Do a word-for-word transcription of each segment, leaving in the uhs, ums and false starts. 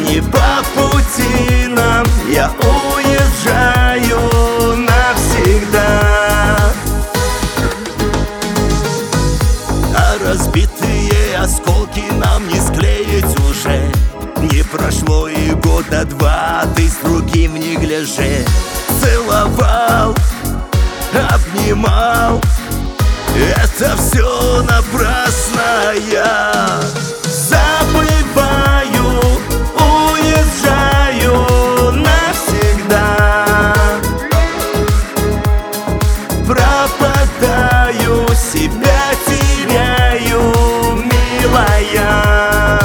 Не по пути нам, я уезжаю навсегда. А разбитые осколки нам не склеить уже. Не прошло и года два, ты с другим не гляже. Целовал, обнимал, это все напрасно. Я забываю, уезжаю навсегда. Пропадаю, себя теряю, милая.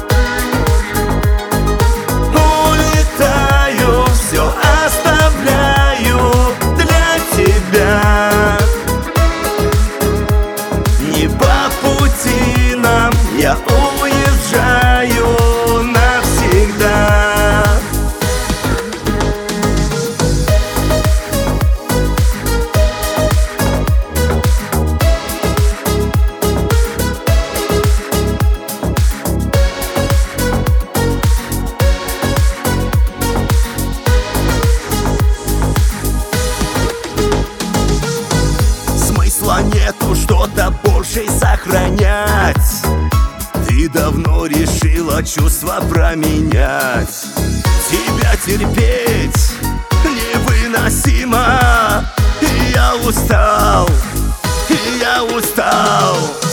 Улетаю, все оставляю для тебя. Не по пути нам, я уезжаю навсегда. Смысла нету что-то больше сохранять. Ты давно решила чувства променять. Тебя терпеть невыносимо. И я устал, и я устал.